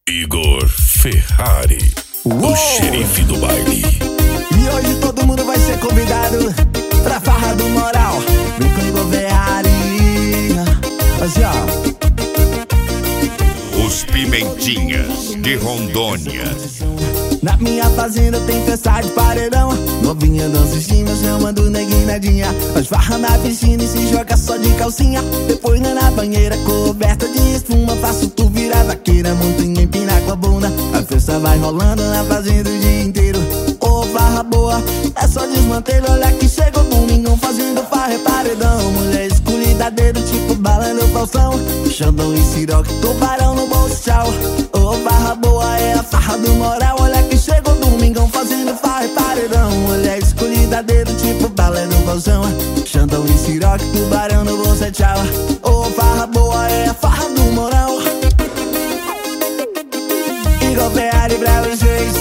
Igor Ferrari, o xerife do baile. E hoje todo mundo vai ser convidado pra farra do moral. Vem com Igor Ferrari. Assim, ó. Os Pimentinhas de Rondônia. Na minha fazenda tem festa de paredão. Novinha dança em cima, chamando neguinho nadinha. Nós farra na piscina e se joga só de calcinha. Depois na banheira coberta de espuma. Faço tu virar vaqueira, montanha empinar com a bunda. A festa vai rolando na fazenda o dia inteiro. Ô, farra boa, é só desmantelho. Olha que chegou domingão fazendo farra e paredão. Mulher escolhida, dedo tipo bala no Faustão. Xandão e siroque, tubarão no bolso, tchau. Ô, farra boa, é a farra do moral. Olha que chegou domingão fazendo farra e paredão. Mulher escolhida, dedo tipo bala no Faustão. Xandão e siroque, tubarão no bolso, tchau. Ô, farra boa, é a farra do moral. Igor Ferrari pra vocês.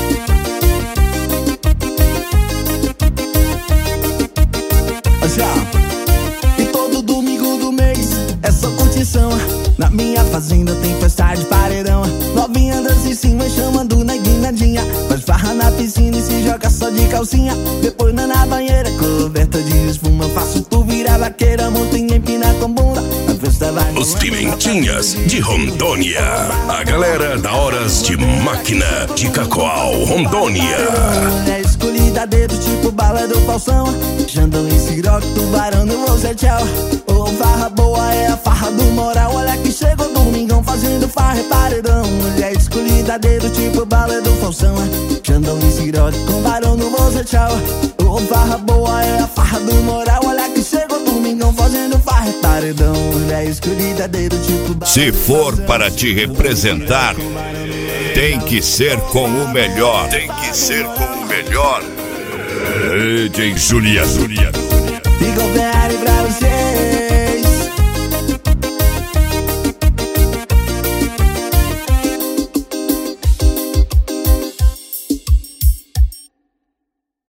E todo domingo do mês é só curtição. Na minha fazenda tem festa de paredão. Novinha dança em cima chamando na guinadinha. Faz farra na piscina e se joga só de calcinha. Depois na banheira coberta de espuma. Faço tu virar vaqueira, montanha empina com bunda. A festa vai Os Pimentinhas de Rondônia. A galera da Horas de Máquina de Cacoal, Rondônia. Mulher escolhida, dedo tipo bala do Faustão. Xandão e siroque, tubarão no você, tchau. Ô, farra boa, é a farra do moral. Olha que chegou domingão fazendo farra e paredão. Mulher escolhida, dedo tipo bala do Faustão. Xandão e siroque, tubarão no você, tchau. Ô, farra boa, é a farra do moral. Olha que chegou domingão fazendo farra e paredão. Mulher escolhida, dedo tipo bala. Se for para te representar, tem que ser com o melhor. Tem que ser com o melhor. DJ Juliano. Igor Ferrari pra você.